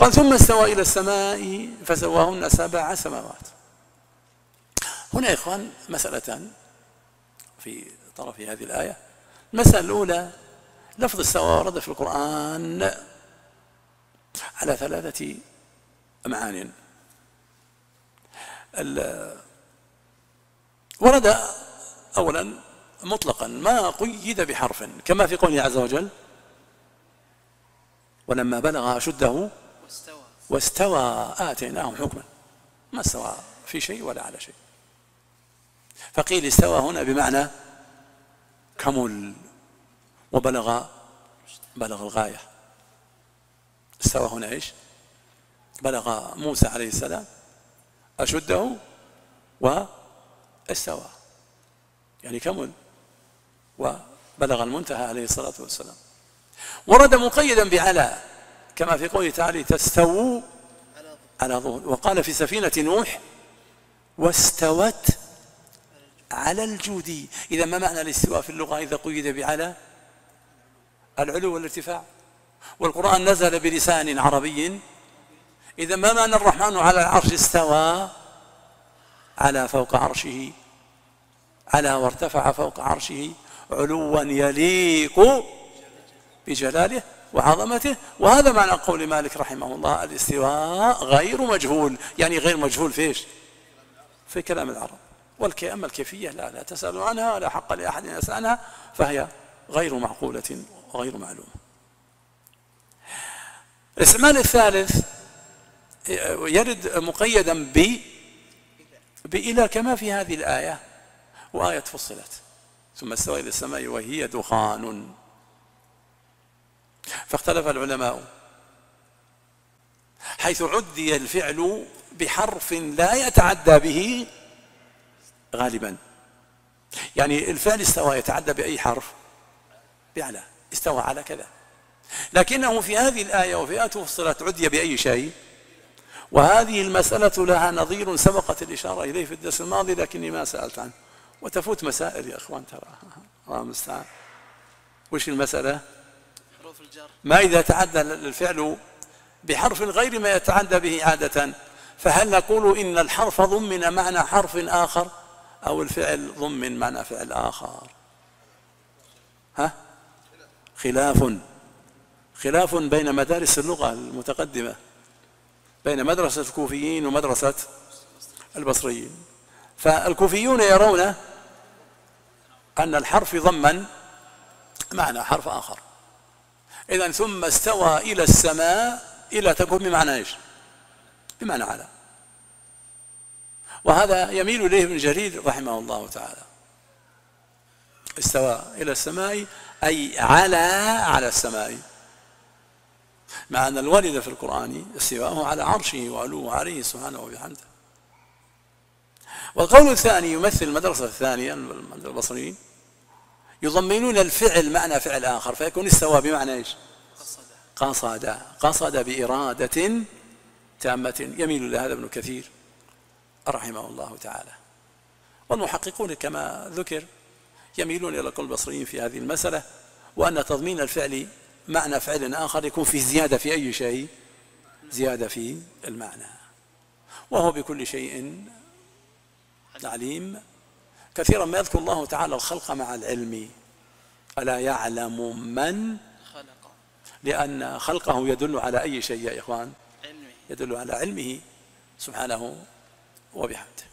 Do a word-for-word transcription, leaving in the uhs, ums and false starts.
قال ثم استوى إلى السماء فسواهن سبع سماوات. هنا يا إخوان مسألتان في طرف هذه الآية. المسألة الأولى، لفظ استوى ورد في القرآن على ثلاثة معان. ورد أولا مطلقا ما قيد بحرف، كما في قوله عز وجل ولما بلغ أشده واستوى آتيناهم حكما، ما استوى في شيء ولا على شيء. فقيل استوى هنا بمعنى كمل وبلغ بلغ الغاية. استوى هنا ايش؟ بلغ موسى عليه السلام أشده واستوى، يعني كمل وبلغ المنتهى عليه الصلاة والسلام. ورد مقيدا بعلى كما في قوله تعالى تستووا على ظهر، وقال في سفينة نوح واستوت على الجودي. إذا ما معنى الاستواء في اللغة إذا قيد بعلى؟ العلو والارتفاع، والقرآن نزل بلسان عربي. إذا ما معنى الرحمن على العرش استوى؟ على فوق عرشه، على وارتفع فوق عرشه علوا يليق بجلاله وعظمته. وهذا معنى قول مالك رحمه الله الاستواء غير مجهول، يعني غير مجهول فيش؟ في كلام العرب. أما الكيفية لا لا تسألوا عنها ولا حق لأحد أن يسأل عنها، فهي غير معقولة وغير معلومة. الاستعمال الثالث يرد مقيدا ب بإلى كما في هذه الآية وآية فصلت ثم استوى إلى السماء وهي دخان. فاختلف العلماء حيث عدي الفعل بحرف لا يتعدى به غالبا. يعني الفعل استوى يتعدى بأي حرف؟ بعلى، استوى على كذا. لكنه في هذه الآية وفي آية فصلت عدي بأي شيء. وهذه المسألة لها نظير سبقت الإشارة إليه في الدرس الماضي لكني ما سألت عنه، وتفوت مسائل يا أخوان ترى، الله المستعان. وش المسألة؟ حروف الجر. ما إذا تعدى الفعل بحرف غير ما يتعدى به عادة، فهل نقول إن الحرف ضمن معنى حرف آخر أو الفعل ضمن معنى فعل آخر؟ ها؟ خلاف خلاف بين مدارس اللغة المتقدمة، بين مدرسة الكوفيين ومدرسة البصريين. فالكوفيون يرون أن الحرف ضمن معنى حرف آخر. إذن ثم استوى إلى السماء، إلى تكون بمعنى إيش؟ بمعنى على. وهذا يميل إليه ابن جرير رحمه الله تعالى. استوى إلى السماء أي على على السماء، مع أن الوارد في القرآن استواءه على عرشه وعلوه عليه سبحانه وبحمده. والقول الثاني يمثل المدرسة الثانية البصريين، يضمنون الفعل معنى فعل آخر، فيكون استوى بمعنى إيش؟ قصد قصد بإرادة تامة. يميل إلى هذا ابن كثير رحمه الله تعالى. والمحققون كما ذكر يميلون إلى قول البصريين في هذه المسألة، وأن تضمين الفعل معنى فعل آخر يكون في زيادة في أي شيء؟ زيادة في المعنى. وهو بكل شيء عليم. كثيرا ما يذكر الله تعالى الخلق مع العلم، ألا يعلم من خلق، لأن خلقه يدل على أي شيء يا إخوان؟ يدل على علمه سبحانه وبحمده.